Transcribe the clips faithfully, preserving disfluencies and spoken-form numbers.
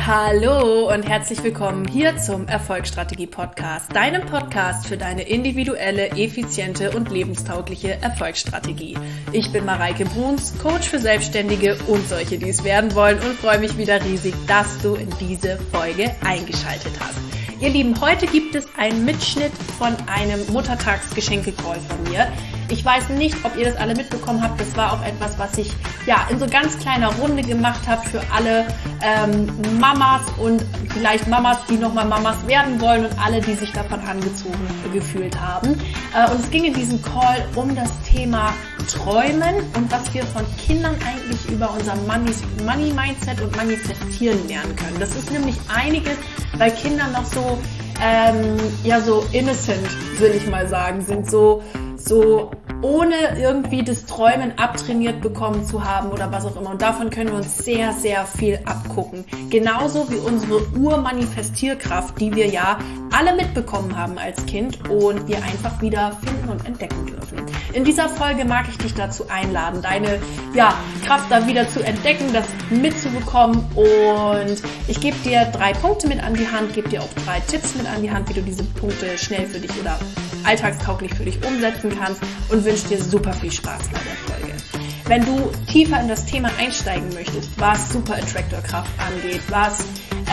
Hallo und herzlich willkommen hier zum Erfolgsstrategie-Podcast, deinem Podcast für deine individuelle, effiziente und lebenstaugliche Erfolgsstrategie. Ich bin Mareike Bruns, Coach für Selbstständige und solche, die es werden wollen, und freue mich wieder riesig, dass du in diese Folge eingeschaltet hast. Ihr Lieben, heute gibt es einen Mitschnitt von einem Muttertagsgeschenke-Call von mir. Ich weiß nicht, ob ihr das alle mitbekommen habt. Das war auch etwas, was ich ja in so ganz kleiner Runde gemacht habe für alle ähm, Mamas und vielleicht Mamas, die nochmal Mamas werden wollen, und alle, die sich davon angezogen gefühlt haben. Äh, und es ging in diesem Call um das Thema Träumen und was wir von Kindern eigentlich über unser Money-Mindset und Manifestieren lernen können. Das ist nämlich einiges, weil Kinder noch so ähm, ja so innocent, will ich mal sagen, sind so so ohne irgendwie das Träumen abtrainiert bekommen zu haben oder was auch immer. Und davon können wir uns sehr, sehr viel abgucken. Genauso wie unsere Urmanifestierkraft, die wir ja alle mitbekommen haben als Kind und wir einfach wieder finden und entdecken dürfen. In dieser Folge mag ich dich dazu einladen, deine ja, Kraft da wieder zu entdecken, das mitzubekommen. Und ich gebe dir drei Punkte mit an die Hand, gebe dir auch drei Tipps mit an die Hand, wie du diese Punkte schnell für dich oder alltagstauglich für dich umsetzen kannst, und wünsche dir super viel Spaß bei der Folge. Wenn du tiefer in das Thema einsteigen möchtest, was Super Attractor Kraft angeht, was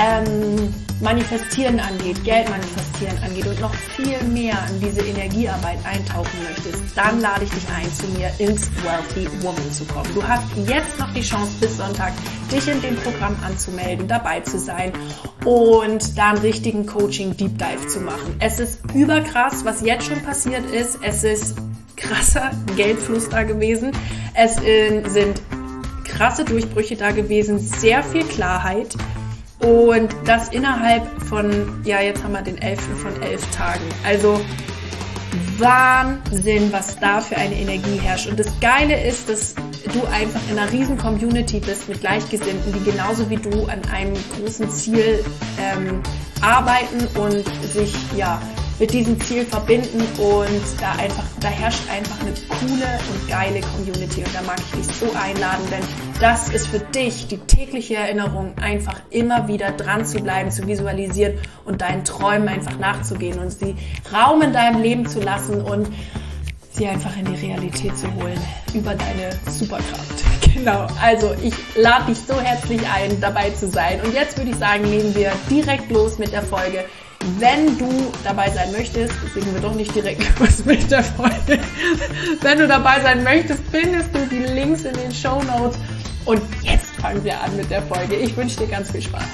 ähm, Manifestieren angeht, Geld manifestieren angeht und noch viel mehr in diese Energiearbeit eintauchen möchtest, dann lade ich dich ein, zu mir ins Wealthy Woman zu kommen. Du hast jetzt noch die Chance, bis Sonntag dich in dem Programm anzumelden, dabei zu sein und da einen richtigen Coaching Deep Dive zu machen. Es ist überkrass, was jetzt schon passiert ist. Es ist krasser Geldfluss da gewesen. Es äh, sind krasse Durchbrüche da gewesen, sehr viel Klarheit. Und das innerhalb von, ja, jetzt haben wir den elften von elf Tagen. Also Wahnsinn, was da für eine Energie herrscht. Und das Geile ist, dass du einfach in einer riesen Community bist mit Gleichgesinnten, die genauso wie du an einem großen Ziel ähm, arbeiten und sich, ja, mit diesem Ziel verbinden, und da einfach, da herrscht einfach eine coole und geile Community, und da mag ich dich so einladen, denn das ist für dich die tägliche Erinnerung, einfach immer wieder dran zu bleiben, zu visualisieren und deinen Träumen einfach nachzugehen und sie Raum in deinem Leben zu lassen und sie einfach in die Realität zu holen über deine Superkraft. Genau, also ich lade dich so herzlich ein, dabei zu sein, und jetzt würde ich sagen, legen wir direkt los mit der Folge. Wenn du dabei sein möchtest, legen wir doch nicht direkt los mit der Folge. Wenn du dabei sein möchtest, findest du die Links in den Shownotes. Und jetzt fangen wir an mit der Folge. Ich wünsche dir ganz viel Spaß.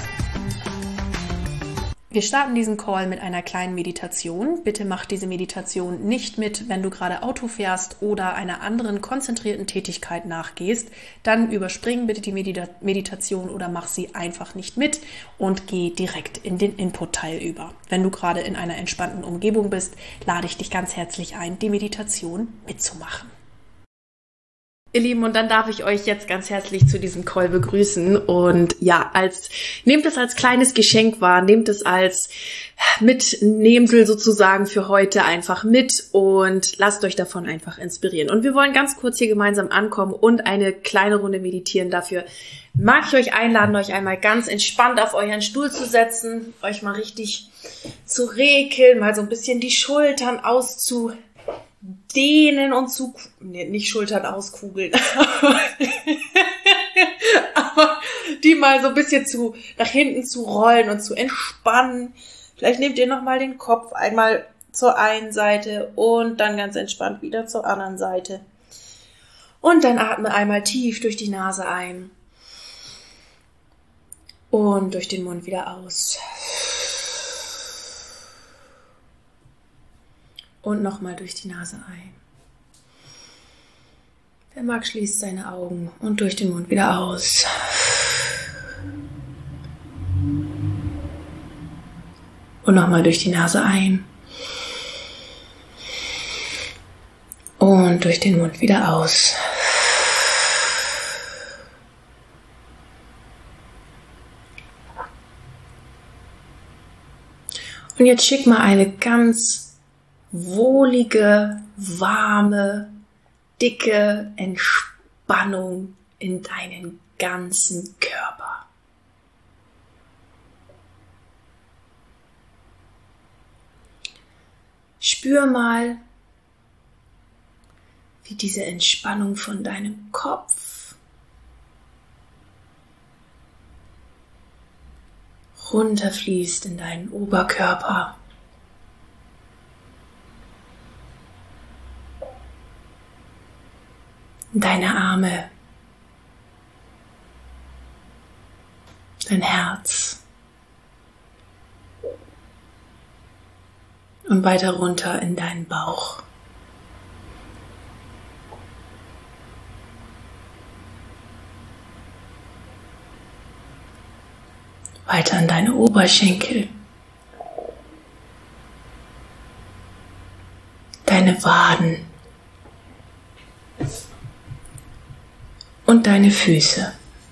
Wir starten diesen Call mit einer kleinen Meditation. Bitte mach diese Meditation nicht mit, wenn du gerade Auto fährst oder einer anderen konzentrierten Tätigkeit nachgehst. Dann überspring bitte die Medita- Meditation oder mach sie einfach nicht mit und geh direkt in den Input-Teil über. Wenn du gerade in einer entspannten Umgebung bist, lade ich dich ganz herzlich ein, die Meditation mitzumachen. Ihr Lieben, und dann darf ich euch jetzt ganz herzlich zu diesem Call begrüßen, und ja, als nehmt es als kleines Geschenk wahr, nehmt es als Mitnehmsel sozusagen für heute einfach mit und lasst euch davon einfach inspirieren. Und wir wollen ganz kurz hier gemeinsam ankommen und eine kleine Runde meditieren. Dafür mag ich euch einladen, euch einmal ganz entspannt auf euren Stuhl zu setzen, euch mal richtig zu rekeln, mal so ein bisschen die Schultern auszu dehnen und zu, nee, nicht Schultern auskugeln, aber die mal so ein bisschen zu, nach hinten zu rollen und zu entspannen. Vielleicht nehmt ihr nochmal den Kopf einmal zur einen Seite und dann ganz entspannt wieder zur anderen Seite. Und dann atme einmal tief durch die Nase ein und durch den Mund wieder aus. Und nochmal durch die Nase ein. Wer mag, schließt seine Augen und durch den Mund wieder aus. Und nochmal durch die Nase ein. Und durch den Mund wieder aus. Und jetzt schick mal eine ganz wohlige, warme, dicke Entspannung in deinen ganzen Körper. spür mal, wie diese Entspannung von deinem Kopf runterfließt in deinen Oberkörper. In deine Arme, dein Herz und weiter runter in deinen Bauch. Weiter in deine Oberschenkel, deine Waden und deine Füße.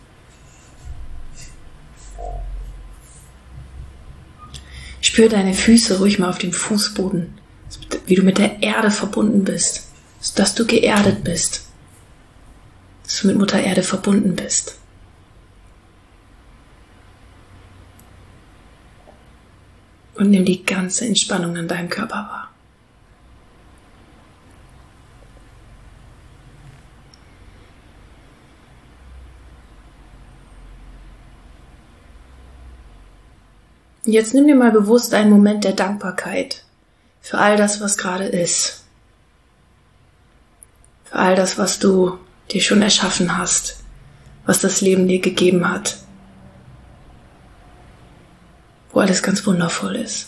Spür deine Füße ruhig mal auf dem Fußboden, wie du mit der Erde verbunden bist, dass du geerdet bist, dass du mit Mutter Erde verbunden bist. Und nimm die ganze Entspannung in deinem Körper wahr. Jetzt nimm dir mal bewusst einen Moment der Dankbarkeit für all das, was gerade ist. Für all das, was du dir schon erschaffen hast, was das Leben dir gegeben hat. Wo alles ganz wundervoll ist.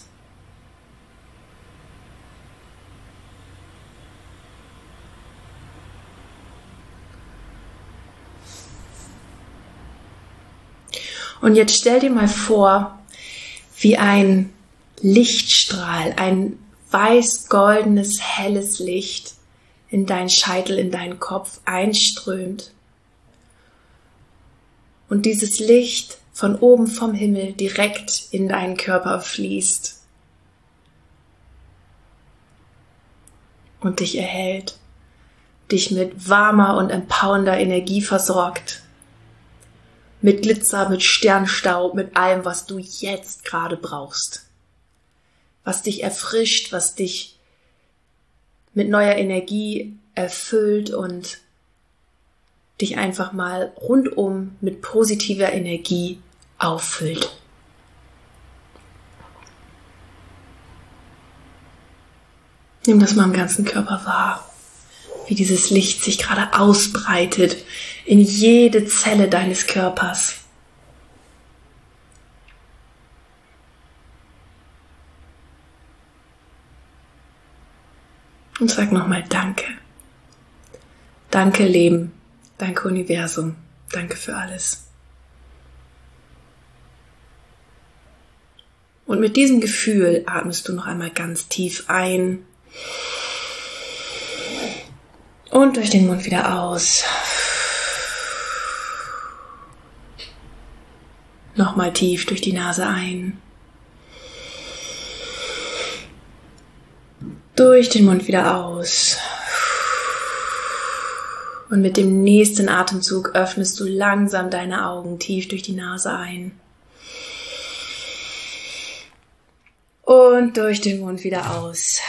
Und jetzt stell dir mal vor, wie ein Lichtstrahl, ein weiß-goldenes, helles Licht in deinen Scheitel, in deinen Kopf einströmt. Und dieses Licht von oben vom Himmel direkt in deinen Körper fließt und dich erhält, dich mit warmer und empowernder Energie versorgt, mit Glitzer, mit Sternstaub, mit allem, was du jetzt gerade brauchst, was dich erfrischt, was dich mit neuer Energie erfüllt und dich einfach mal rundum mit positiver Energie auffüllt. Nimm das mal im ganzen Körper wahr, wie dieses Licht sich gerade ausbreitet in jede Zelle deines Körpers. Und sag nochmal Danke. Danke Leben, danke Universum, danke für alles. Und mit diesem Gefühl atmest du noch einmal ganz tief ein und durch den Mund wieder aus. Nochmal tief durch die Nase ein. Durch den Mund wieder aus. Und mit dem nächsten Atemzug öffnest du langsam deine Augen tief durch die Nase ein. Und durch den Mund wieder aus.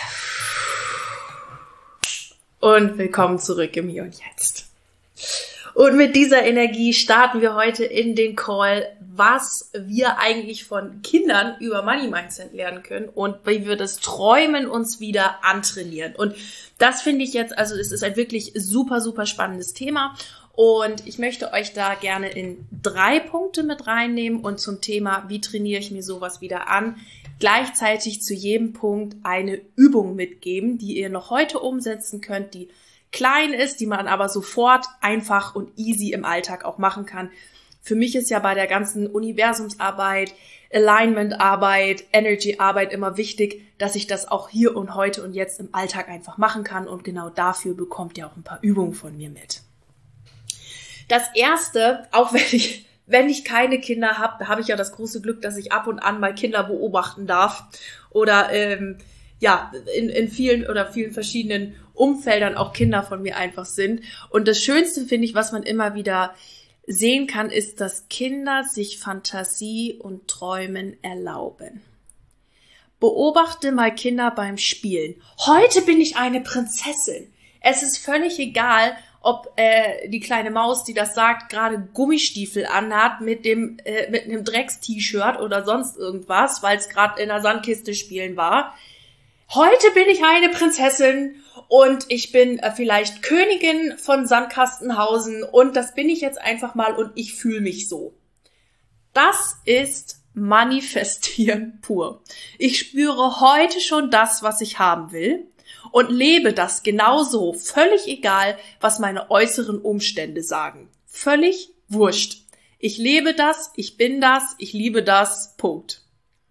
Und willkommen zurück im Hier und Jetzt. Und mit dieser Energie starten wir heute in den Call, was wir eigentlich von Kindern über Money Mindset lernen können und wie wir das Träumen uns wieder antrainieren. Und das finde ich jetzt, also es ist ein wirklich super, super spannendes Thema. Und ich möchte euch da gerne in drei Punkte mit reinnehmen und zum Thema, wie trainiere ich mir sowas wieder an, gleichzeitig zu jedem Punkt eine Übung mitgeben, die ihr noch heute umsetzen könnt, die klein ist, die man aber sofort einfach und easy im Alltag auch machen kann. Für mich ist ja bei der ganzen Universumsarbeit, Alignment-Arbeit, Energy-Arbeit immer wichtig, dass ich das auch hier und heute und jetzt im Alltag einfach machen kann. Und genau dafür bekommt ihr auch ein paar Übungen von mir mit. Das erste, auch wenn ich, wenn ich keine Kinder habe, habe ich ja das große Glück, dass ich ab und an mal Kinder beobachten darf oder ähm, ja in, in vielen oder vielen verschiedenen Umfeldern auch Kinder von mir einfach sind. Und das Schönste finde ich, was man immer wieder sehen kann, ist, dass Kinder sich Fantasie und Träumen erlauben. Beobachte mal Kinder beim Spielen. Heute bin ich eine Prinzessin. Es ist völlig egal, ob äh, die kleine Maus, die das sagt, gerade Gummistiefel anhat mit dem äh, mit einem Drecks-T-Shirt oder sonst irgendwas, weil es gerade in der Sandkiste spielen war. Heute bin ich eine Prinzessin und ich bin äh, vielleicht Königin von Sandkastenhausen und das bin ich jetzt einfach mal und ich fühle mich so. Das ist Manifestieren pur. Ich spüre heute schon das, was ich haben will und lebe das genauso, völlig egal, was meine äußeren Umstände sagen. Völlig wurscht. Ich lebe das, ich bin das, ich liebe das, Punkt.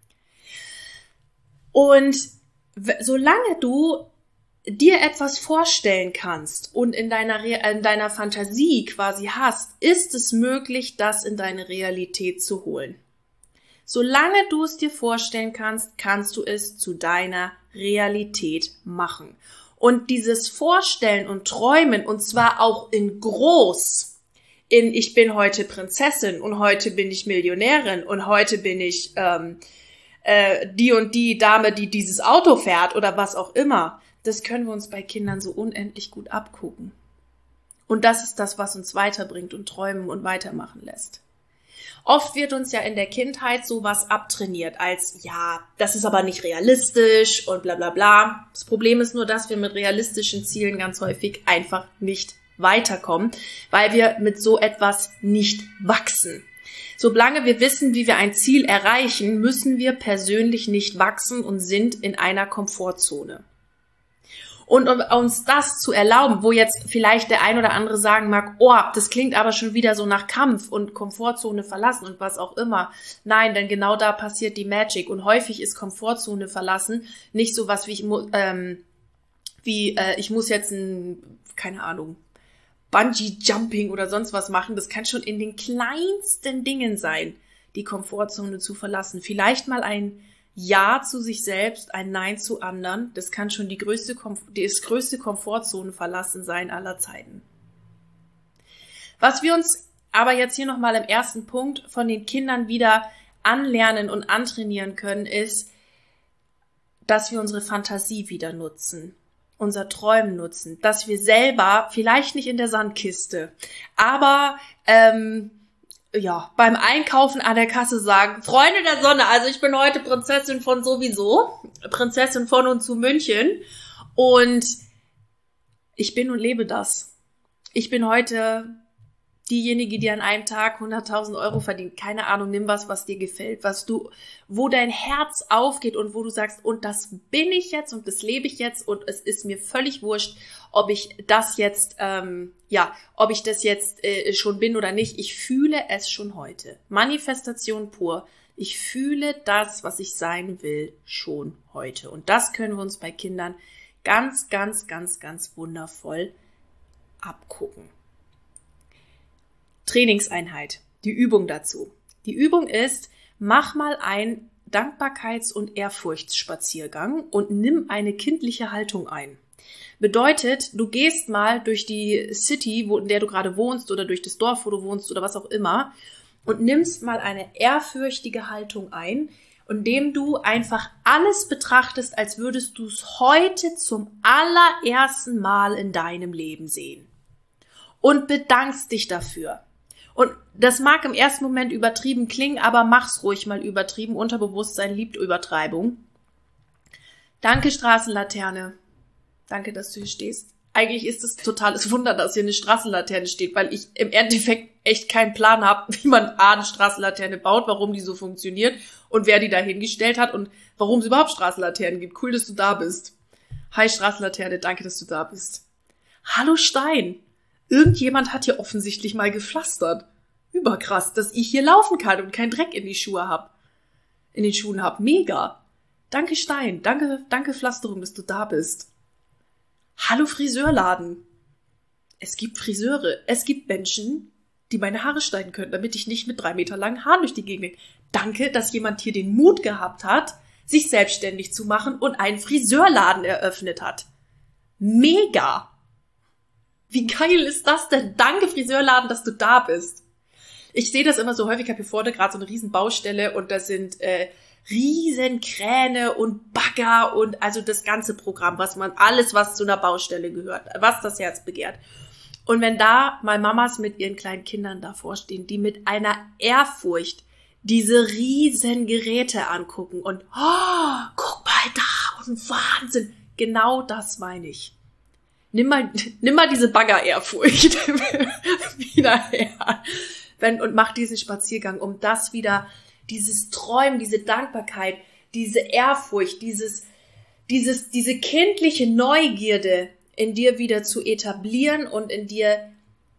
Und solange du dir etwas vorstellen kannst und in deiner, Re- in deiner Fantasie quasi hast, ist es möglich, das in deine Realität zu holen. Solange du es dir vorstellen kannst, kannst du es zu deiner Realität machen. Und dieses Vorstellen und Träumen, und zwar auch in groß, in ich bin heute Prinzessin und heute bin ich Millionärin und heute bin ich ähm, äh, die und die Dame, die dieses Auto fährt oder was auch immer, das können wir uns bei Kindern so unendlich gut abgucken. Und das ist das, was uns weiterbringt und träumen und weitermachen lässt. Oft wird uns ja in der Kindheit sowas abtrainiert als, ja, das ist aber nicht realistisch und bla bla bla. Das Problem ist nur, dass wir mit realistischen Zielen ganz häufig einfach nicht weiterkommen, weil wir mit so etwas nicht wachsen. Solange wir wissen, wie wir ein Ziel erreichen, müssen wir persönlich nicht wachsen und sind in einer Komfortzone. Und um uns das zu erlauben, wo jetzt vielleicht der ein oder andere sagen mag, oh, das klingt aber schon wieder so nach Kampf und Komfortzone verlassen und was auch immer. Nein, denn genau da passiert die Magic. Und häufig ist Komfortzone verlassen nicht so was wie, ich, ähm, wie äh, ich muss jetzt ein, keine Ahnung, Bungee-Jumping oder sonst was machen. Das kann schon in den kleinsten Dingen sein, die Komfortzone zu verlassen. Vielleicht mal ein Ja zu sich selbst, ein Nein zu anderen, das kann schon die größte, die das größte Komfortzone verlassen sein aller Zeiten. Was wir uns aber jetzt hier nochmal im ersten Punkt von den Kindern wieder anlernen und antrainieren können, ist, dass wir unsere Fantasie wieder nutzen, unser Träumen nutzen, dass wir selber, vielleicht nicht in der Sandkiste, aber ähm, ja, beim Einkaufen an der Kasse sagen, Freunde der Sonne, also ich bin heute Prinzessin von sowieso, Prinzessin von und zu München und ich bin und lebe das. Ich bin heute diejenige, die an einem Tag hunderttausend Euro verdient. Keine Ahnung, nimm was, was dir gefällt, was du, wo dein Herz aufgeht und wo du sagst, und das bin ich jetzt und das lebe ich jetzt und es ist mir völlig wurscht, ob ich das jetzt, ähm, ja, ob ich das jetzt äh, schon bin oder nicht. Ich fühle es schon heute. Manifestation pur. Ich fühle das, was ich sein will, schon heute. Und das können wir uns bei Kindern ganz, ganz, ganz, ganz wundervoll abgucken. Trainingseinheit, die Übung dazu. Die Übung ist, mach mal einen Dankbarkeits- und Ehrfurchtsspaziergang und nimm eine kindliche Haltung ein. Bedeutet, du gehst mal durch die City, wo, in der du gerade wohnst oder durch das Dorf, wo du wohnst oder was auch immer und nimmst mal eine ehrfürchtige Haltung ein, indem du einfach alles betrachtest, als würdest du es heute zum allerersten Mal in deinem Leben sehen. Und bedankst dich dafür. Und das mag im ersten Moment übertrieben klingen, aber mach's ruhig mal übertrieben. Unterbewusstsein liebt Übertreibung. Danke, Straßenlaterne. Danke, dass du hier stehst. Eigentlich ist es totales Wunder, dass hier eine Straßenlaterne steht, weil ich im Endeffekt echt keinen Plan habe, wie man A, eine Straßenlaterne baut, warum die so funktioniert und wer die da hingestellt hat und warum es überhaupt Straßenlaternen gibt. Cool, dass du da bist. Hi, Straßenlaterne, danke, dass du da bist. Hallo, Stein. Irgendjemand hat hier offensichtlich mal gepflastert. Überkrass, dass ich hier laufen kann und keinen Dreck in die Schuhe hab. In den Schuhen hab. Mega. Danke, Stein. Danke, danke, Pflasterung, dass du da bist. Hallo, Friseurladen. Es gibt Friseure. Es gibt Menschen, die meine Haare schneiden können, damit ich nicht mit drei Meter langen Haaren durch die Gegend gehe. Danke, dass jemand hier den Mut gehabt hat, sich selbstständig zu machen und einen Friseurladen eröffnet hat. Mega. Wie geil ist das denn? Danke, Friseurladen, dass du da bist. Ich sehe das immer so häufig, ich habe hier vorne gerade so eine riesen Baustelle und da sind äh, riesen Kräne und Bagger und also das ganze Programm, was man, alles, was zu einer Baustelle gehört, was das Herz begehrt. Und wenn da mal Mamas mit ihren kleinen Kindern davor stehen, die mit einer Ehrfurcht diese riesen Geräte angucken und oh, guck mal da und Wahnsinn, genau das meine ich. Nimm mal, nimm mal diese Bagger-Ehrfurcht wieder her wenn, und mach diesen Spaziergang, um das wieder, dieses Träumen, diese Dankbarkeit, diese Ehrfurcht, dieses, dieses, diese kindliche Neugierde in dir wieder zu etablieren und in dir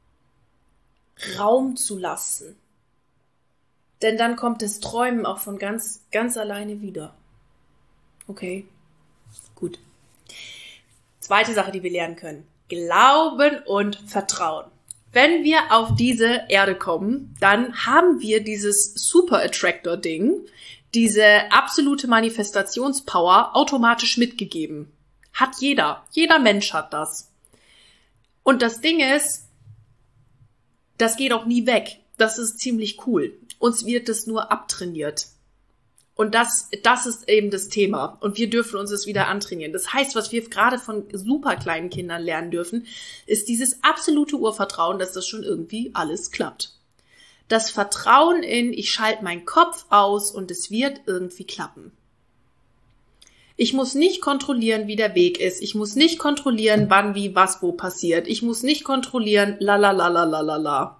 Raum zu lassen. Denn dann kommt das Träumen auch von ganz, ganz alleine wieder. Okay, gut. Zweite Sache, die wir lernen können. Glauben und Vertrauen. Wenn wir auf diese Erde kommen, dann haben wir dieses Super Attractor-Ding, diese absolute Manifestationspower automatisch mitgegeben. Hat jeder. Jeder Mensch hat das. Und das Ding ist, das geht auch nie weg. Das ist ziemlich cool. Uns wird das nur abtrainiert. Und das, das ist eben das Thema. Und wir dürfen uns das wieder antrainieren. Das heißt, was wir gerade von super kleinen Kindern lernen dürfen, ist dieses absolute Urvertrauen, dass das schon irgendwie alles klappt. Das Vertrauen in, ich schalte meinen Kopf aus und es wird irgendwie klappen. Ich muss nicht kontrollieren, wie der Weg ist. Ich muss nicht kontrollieren, wann, wie, was, wo passiert. Ich muss nicht kontrollieren, la la la la la la la.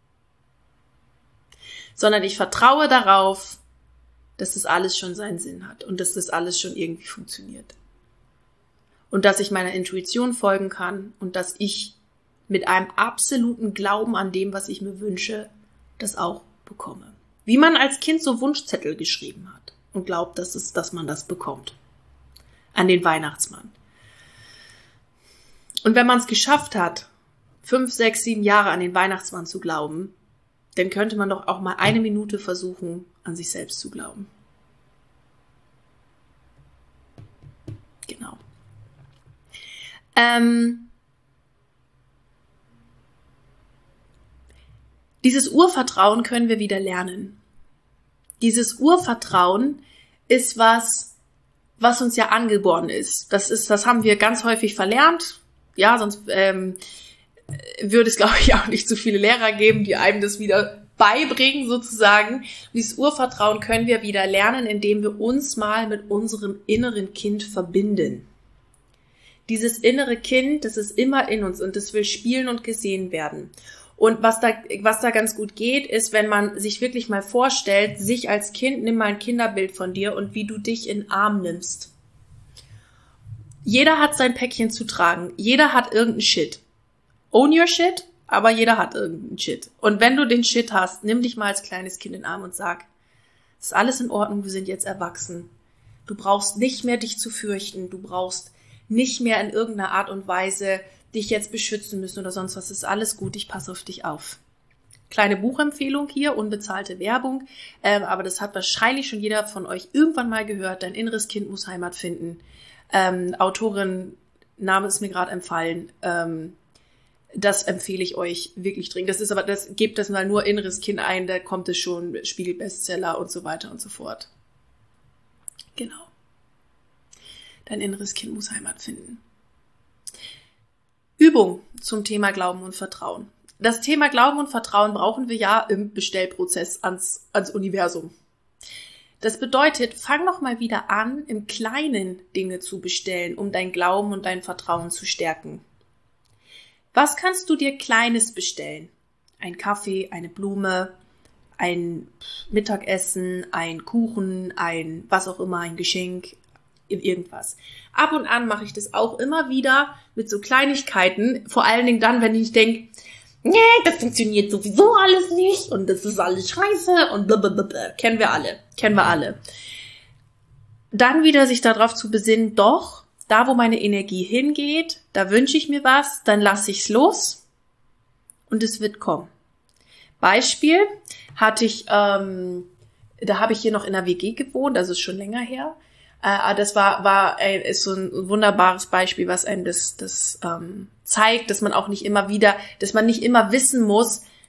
Sondern ich vertraue darauf, dass das alles schon seinen Sinn hat und dass das alles schon irgendwie funktioniert. Und dass ich meiner Intuition folgen kann und dass ich mit einem absoluten Glauben an dem, was ich mir wünsche, das auch bekomme. Wie man als Kind so Wunschzettel geschrieben hat und glaubt, dass es, dass man das bekommt. An den Weihnachtsmann. Und wenn man es geschafft hat, fünf, sechs, sieben Jahre an den Weihnachtsmann zu glauben, dann könnte man doch auch mal eine Minute versuchen, an sich selbst zu glauben. Genau. Ähm, dieses Urvertrauen können wir wieder lernen. Dieses Urvertrauen ist was, was uns ja angeboren ist. Das ist, das haben wir ganz häufig verlernt. Ja, sonst ähm, würde es, glaube ich, auch nicht so viele Lehrer geben, die einem das wieder beibringen, sozusagen. Und dieses Urvertrauen können wir wieder lernen, indem wir uns mal mit unserem inneren Kind verbinden. Dieses innere Kind, das ist immer in uns und das will spielen und gesehen werden. Und was da, was da ganz gut geht, ist, wenn man sich wirklich mal vorstellt, sich als Kind, nimm mal ein Kinderbild von dir und wie du dich in den Arm nimmst. Jeder hat sein Päckchen zu tragen. Jeder hat irgendeinen Shit. Own your shit, aber jeder hat irgendeinen Shit. Und wenn du den Shit hast, nimm dich mal als kleines Kind in den Arm und sag, es ist alles in Ordnung, wir sind jetzt erwachsen. Du brauchst nicht mehr dich zu fürchten, du brauchst nicht mehr in irgendeiner Art und Weise dich jetzt beschützen müssen oder sonst was. Es ist alles gut, ich passe auf dich auf. Kleine Buchempfehlung hier, unbezahlte Werbung, ähm, aber das hat wahrscheinlich schon jeder von euch irgendwann mal gehört. Dein inneres Kind muss Heimat finden. Ähm, Autorin, Name ist mir gerade entfallen, ähm, das empfehle ich euch wirklich dringend. Das ist aber, das gebt das mal nur inneres Kind ein, da kommt es schon, Spiegel-Bestseller und so weiter und so fort. Genau. Dein inneres Kind muss Heimat finden. Übung zum Thema Glauben und Vertrauen. Das Thema Glauben und Vertrauen brauchen wir ja im Bestellprozess ans, ans Universum. Das bedeutet, fang noch mal wieder an, im Kleinen Dinge zu bestellen, um dein Glauben und dein Vertrauen zu stärken. Was kannst du dir Kleines bestellen? Ein Kaffee, eine Blume, ein Mittagessen, ein Kuchen, ein was auch immer, ein Geschenk, irgendwas. Ab und an mache ich das auch immer wieder mit so Kleinigkeiten, vor allen Dingen dann, wenn ich denke, nee, das funktioniert sowieso alles nicht und das ist alles scheiße und blablabla. Kennen wir alle, kennen wir alle. Dann wieder sich darauf zu besinnen, doch, da wo meine Energie hingeht, da wünsche ich mir was, dann lasse ich es los und es wird kommen. Beispiel hatte ich, ähm, da habe ich hier noch in der W G gewohnt, das ist schon länger her. Äh, das war war ein, ist so ein wunderbares Beispiel, was einem das das ähm, zeigt, dass man auch nicht immer wieder, dass man nicht immer wissen muss,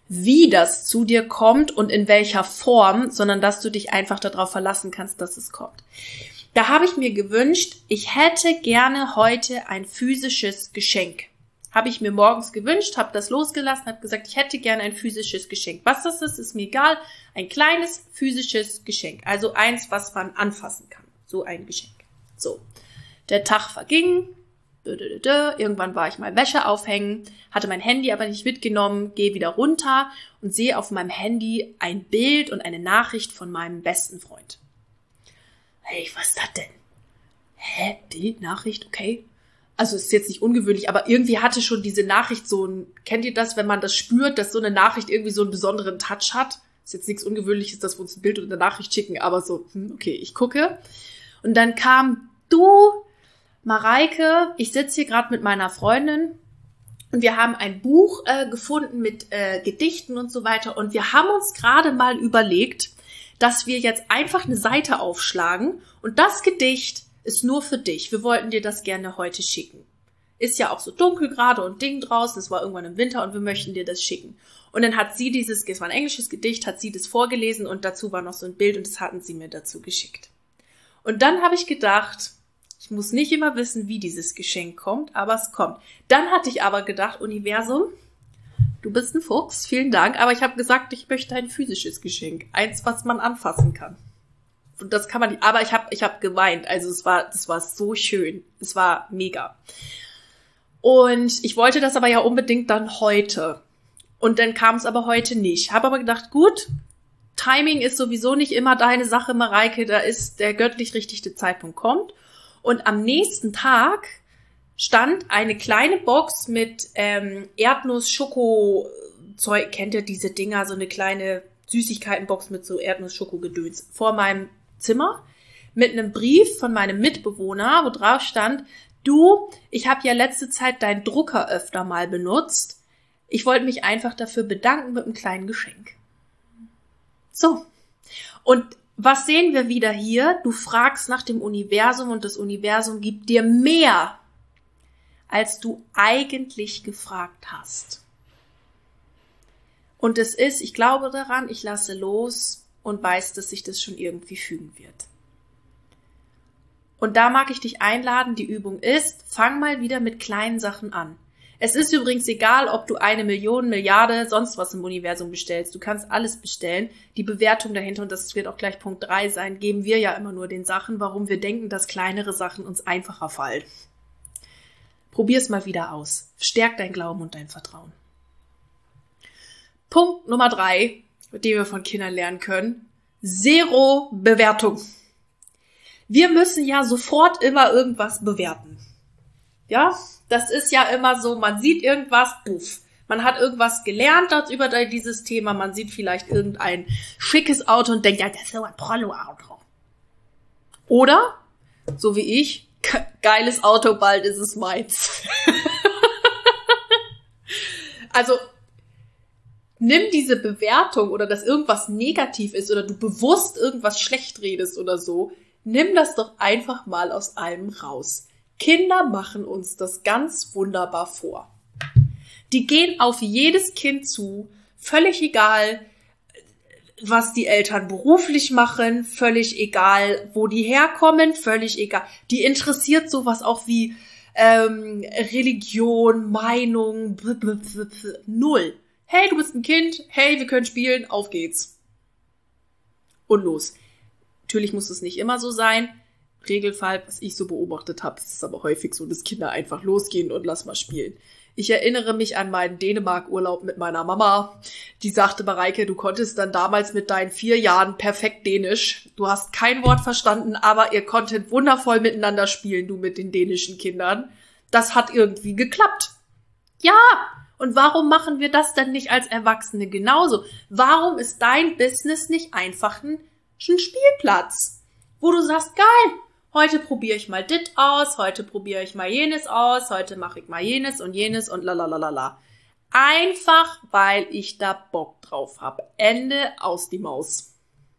wie das zu dir kommt und in welcher Form, sondern dass du dich einfach darauf verlassen kannst, dass es kommt. Da habe ich mir gewünscht, ich hätte gerne heute ein physisches Geschenk. Habe ich mir morgens gewünscht, habe das losgelassen, habe gesagt, ich hätte gerne ein physisches Geschenk. Was das ist, ist mir egal. Ein kleines physisches Geschenk. Also eins, was man anfassen kann. So ein Geschenk. So. Der Tag verging. Irgendwann war ich mal Wäsche aufhängen, hatte mein Handy aber nicht mitgenommen, gehe wieder runter und sehe auf meinem Handy ein Bild und eine Nachricht von meinem besten Freund. Hey, was ist das denn? Hä? Die Nachricht? Okay. Also ist jetzt nicht ungewöhnlich, aber irgendwie hatte schon diese Nachricht so ein, kennt ihr das, wenn man das spürt, dass so eine Nachricht irgendwie so einen besonderen Touch hat? Ist jetzt nichts Ungewöhnliches, dass wir uns ein Bild oder eine Nachricht schicken, aber so, hm, okay, ich gucke. Und dann kam, du, Mareike, ich sitze hier gerade mit meiner Freundin und wir haben ein Buch äh, gefunden mit äh, Gedichten und so weiter und wir haben uns gerade mal überlegt, dass wir jetzt einfach eine Seite aufschlagen und das Gedicht ist nur für dich. Wir wollten dir das gerne heute schicken. Ist ja auch so dunkel gerade und Ding draußen, es war irgendwann im Winter und wir möchten dir das schicken. Und dann hat sie dieses, es war ein englisches Gedicht, hat sie das vorgelesen und dazu war noch so ein Bild und das hatten sie mir dazu geschickt. Und dann habe ich gedacht, ich muss nicht immer wissen, wie dieses Geschenk kommt, aber es kommt. Dann hatte ich aber gedacht, Universum, du bist ein Fuchs, vielen Dank, aber ich habe gesagt, ich möchte ein physisches Geschenk. Eins, was man anfassen kann. Und das kann man nicht, aber ich habe ich hab geweint, also es war, das war so schön. Es war mega. Und ich wollte das aber ja unbedingt dann heute. Und dann kam es aber heute nicht. Habe aber gedacht, gut, Timing ist sowieso nicht immer deine Sache, Mareike, da ist der göttlich richtige Zeitpunkt kommt. Und am nächsten Tag stand eine kleine Box mit ähm, Erdnuss-Schoko-Zeug. Kennt ihr diese Dinger? So eine kleine Süßigkeitenbox mit so Erdnuss-Schoko-Gedöns vor meinem Zimmer mit einem Brief von meinem Mitbewohner, wo drauf stand, du, ich habe ja letzte Zeit deinen Drucker öfter mal benutzt. Ich wollte mich einfach dafür bedanken mit einem kleinen Geschenk. So. Und was sehen wir wieder hier? Du fragst nach dem Universum und das Universum gibt dir mehr, als du eigentlich gefragt hast. Und es ist, ich glaube daran, ich lasse los und weiß, dass sich das schon irgendwie fügen wird. Und da mag ich dich einladen, die Übung ist, fang mal wieder mit kleinen Sachen an. Es ist übrigens egal, ob du eine Million, Milliarde, sonst was im Universum bestellst. Du kannst alles bestellen. Die Bewertung dahinter, und das wird auch gleich Punkt drei sein, geben wir ja immer nur den Sachen, warum wir denken, dass kleinere Sachen uns einfacher fallen. Probier's mal wieder aus. Stärk dein Glauben und dein Vertrauen. Punkt Nummer drei, den wir von Kindern lernen können. Zero Bewertung. Wir müssen ja sofort immer irgendwas bewerten. Ja, das ist ja immer so, man sieht irgendwas, puff. Man hat irgendwas gelernt über dieses Thema, man sieht vielleicht irgendein schickes Auto und denkt, ja, das ist so ein Prollo-Auto. Oder, so wie ich, geiles Auto, bald ist es meins. Also, nimm diese Bewertung oder dass irgendwas negativ ist oder du bewusst irgendwas schlecht redest oder so, nimm das doch einfach mal aus allem raus. Kinder machen uns das ganz wunderbar vor. Die gehen auf jedes Kind zu, völlig egal, was die Eltern beruflich machen, völlig egal, wo die herkommen, völlig egal. Die interessiert sowas auch wie ähm, Religion, Meinung, blablabla, null. Hey, du bist ein Kind, hey, wir können spielen, auf geht's. Und los. Natürlich muss es nicht immer so sein. Regelfall, was ich so beobachtet habe, ist es aber häufig so, dass Kinder einfach losgehen und lass mal spielen. Ich erinnere mich an meinen Dänemark-Urlaub mit meiner Mama. Die sagte, Mareike, du konntest dann damals mit deinen vier Jahren perfekt Dänisch. Du hast kein Wort verstanden, aber ihr konntet wundervoll miteinander spielen, du mit den dänischen Kindern. Das hat irgendwie geklappt. Ja, und warum machen wir das denn nicht als Erwachsene genauso? Warum ist dein Business nicht einfach ein, ein Spielplatz, wo du sagst, geil, heute probiere ich mal dit aus, heute probiere ich mal jenes aus, heute mache ich mal jenes und jenes und lalalala. Einfach, weil ich da Bock drauf habe. Ende aus die Maus.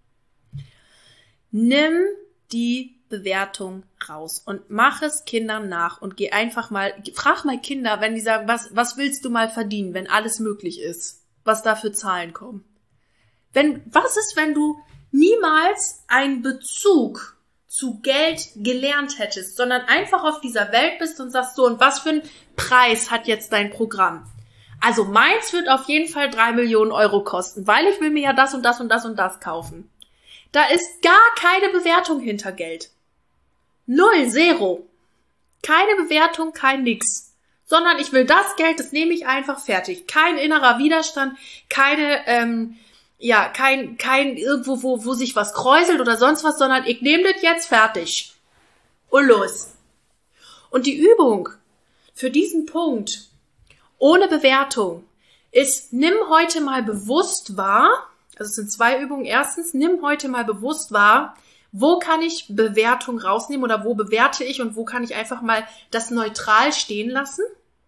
Nimm die Bewertung raus und mach es Kindern nach und geh einfach mal, frag mal Kinder, wenn die sagen, was, was willst du mal verdienen, wenn alles möglich ist? was da für Zahlen kommen. Wenn, was ist, wenn du niemals einen Bezug zu Geld gelernt hättest, sondern einfach auf dieser Welt bist und sagst so, und was für einen Preis hat jetzt dein Programm? Also meins wird auf jeden Fall drei Millionen Euro kosten, weil ich will mir ja das und das und das und das kaufen. Da ist gar keine Bewertung hinter Geld. Null, zero. Keine Bewertung, kein nix. Sondern ich will das Geld, das nehme ich einfach fertig. Kein innerer Widerstand, keine, ähm, ja, kein, kein irgendwo, wo, wo sich was kräuselt oder sonst was, sondern ich nehme das jetzt fertig. Und los. Und die Übung für diesen Punkt ohne Bewertung ist, nimm heute mal bewusst wahr, also es sind zwei Übungen. Erstens, nimm heute mal bewusst wahr, wo kann ich Bewertung rausnehmen oder wo bewerte ich und wo kann ich einfach mal das neutral stehen lassen.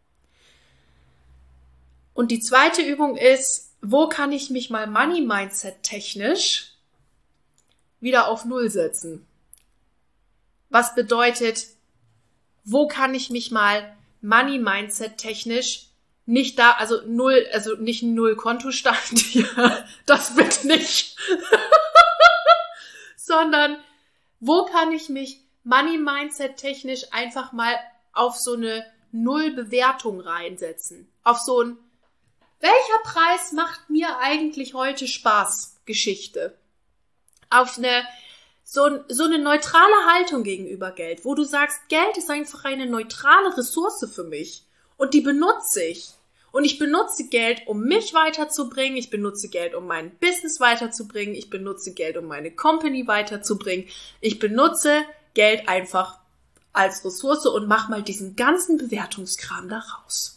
Und die zweite Übung ist, wo kann ich mich mal Money-Mindset technisch wieder auf Null setzen? Was bedeutet, wo kann ich mich mal Money-Mindset technisch nicht da, also null, also nicht ein Null-Kontostand, ja, das wird nicht, sondern wo kann ich mich Money-Mindset technisch einfach mal auf so eine Null-Bewertung reinsetzen? Auf so ein, welcher Preis macht mir eigentlich heute Spaß? Geschichte. Auf eine, so, so eine neutrale Haltung gegenüber Geld, wo du sagst, Geld ist einfach eine neutrale Ressource für mich. Und die benutze ich. Und ich benutze Geld, um mich weiterzubringen. Ich benutze Geld, um mein Business weiterzubringen. Ich benutze Geld, um meine Company weiterzubringen. Ich benutze Geld einfach als Ressource und mach mal diesen ganzen Bewertungskram da raus.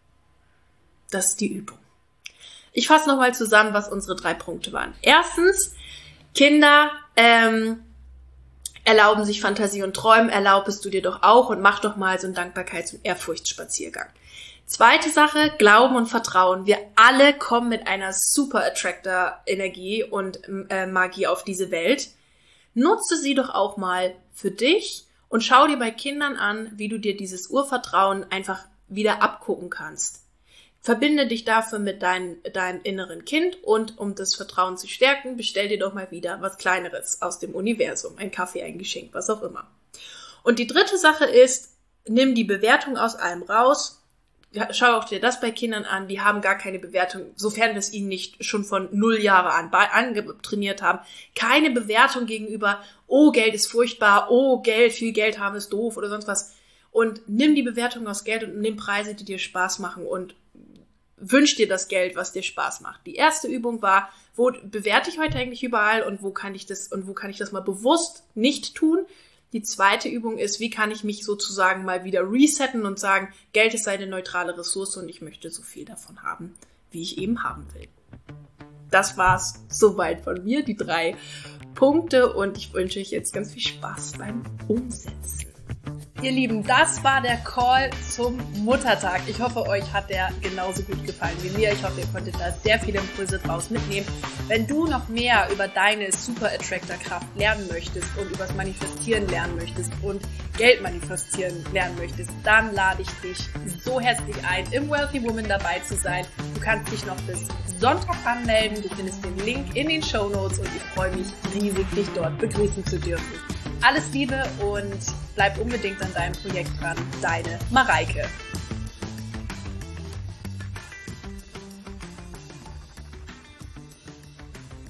Das ist die Übung. Ich fasse nochmal zusammen, was unsere drei Punkte waren. Erstens, Kinder ähm, erlauben sich Fantasie und Träumen, erlaubest du dir doch auch und mach doch mal so einen Dankbarkeits- und Ehrfurchtsspaziergang. Zweite Sache, Glauben und Vertrauen. Wir alle kommen mit einer Super Attractor-Energie und äh, Magie auf diese Welt. Nutze sie doch auch mal für dich und schau dir bei Kindern an, wie du dir dieses Urvertrauen einfach wieder abgucken kannst. Verbinde dich dafür mit dein, deinem inneren Kind und um das Vertrauen zu stärken, bestell dir doch mal wieder was Kleineres aus dem Universum. Ein Kaffee, ein Geschenk, was auch immer. Und die dritte Sache ist, nimm die Bewertung aus allem raus. Schau auch dir das bei Kindern an, die haben gar keine Bewertung, sofern wir es ihnen nicht schon von null Jahre an angetrainiert haben. Keine Bewertung gegenüber, oh, Geld ist furchtbar, oh, Geld, viel Geld haben ist doof oder sonst was. Und nimm die Bewertung aus Geld und nimm Preise, die dir Spaß machen und wünsch dir das Geld, was dir Spaß macht. Die erste Übung war, wo bewerte ich heute eigentlich überall und wo kann ich das und wo kann ich das mal bewusst nicht tun? Die zweite Übung ist, wie kann ich mich sozusagen mal wieder resetten und sagen, Geld ist eine neutrale Ressource und ich möchte so viel davon haben, wie ich eben haben will. Das war's soweit von mir, die drei Punkte, und ich wünsche euch jetzt ganz viel Spaß beim Umsetzen. Ihr Lieben, das war der Call zum Muttertag. Ich hoffe, euch hat der genauso gut gefallen wie mir. Ich hoffe, ihr konntet da sehr viele Impulse draus mitnehmen. Wenn du noch mehr über deine Super Attractor Kraft lernen möchtest und über das Manifestieren lernen möchtest und Geld manifestieren lernen möchtest, dann lade ich dich so herzlich ein, im Wealthy Woman dabei zu sein. Du kannst dich noch bis Sonntag anmelden. Du findest den Link in den Shownotes und ich freue mich riesig, dich dort begrüßen zu dürfen. Alles Liebe und bleib unbedingt an deinem Projekt dran. Deine Mareike.